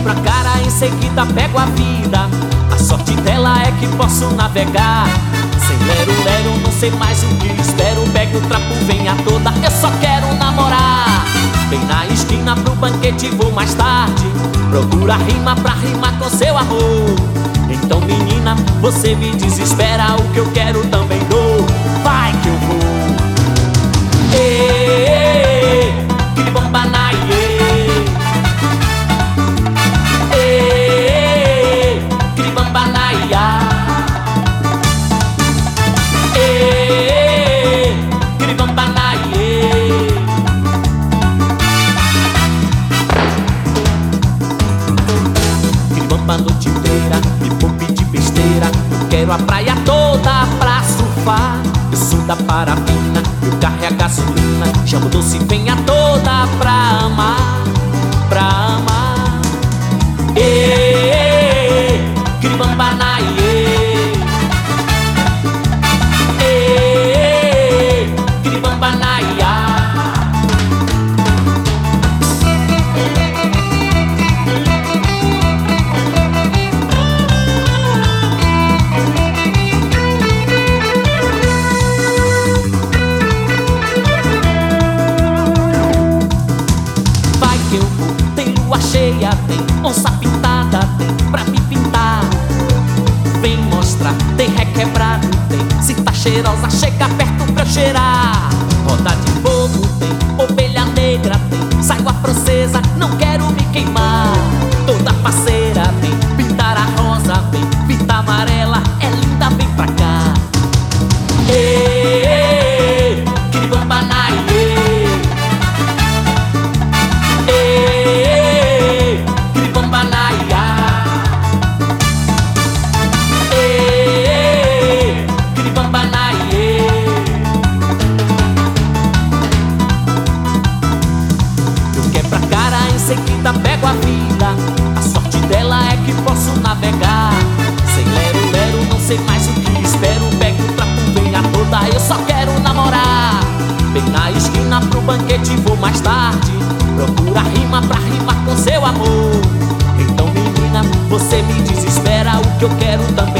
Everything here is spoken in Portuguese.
quebro a cara, em seguida pego a vida. A sorte dela é que posso navegar. Sem lero-lero, não sei mais o que espero. Pego o trapo, venha toda, eu só quero namorar. Bem na esquina pro banquete vou mais tarde. Procura rima pra rimar com seu amor. Então menina, você me desespera. O que eu quero também dou. Vai que eu vou. Ê, kiribamba na iê. Ê, kiribamba na iá. Ê, kiribamba na iê. Kiribamba a noite inteira, me poupe de besteira. Eu quero a praia toda pra surfar. Eu sou da parafina, meu carro é a gasolina. Chamo doce, venha toda pra amar, pra amar. Ê, kiribamba na iê. Ê, kiribamba na iá. Tem lua cheia, tem onça pintada, tem pra me pintar. Vem mostrar, tem requebrado, tem cinta cheirosa, chega perto pra eu cheirar. Roda de fogo, tem ovelha negra, tem saia francesa, não quero me queimar. Toda parceira, tem pintar a rosa, vem fita amarela, é linda, vem pra cá. Ê, kiribamba na iê. Em seguida pego a vida. A sorte dela é que posso navegar. Sem lero-lero, não sei mais o que espero. Pego o trapo, venha toda, eu só quero namorar. Bem na esquina pro banquete vou mais tarde. Procura rima pra rimar com seu amor. Então menina, você me desespera. O que eu quero também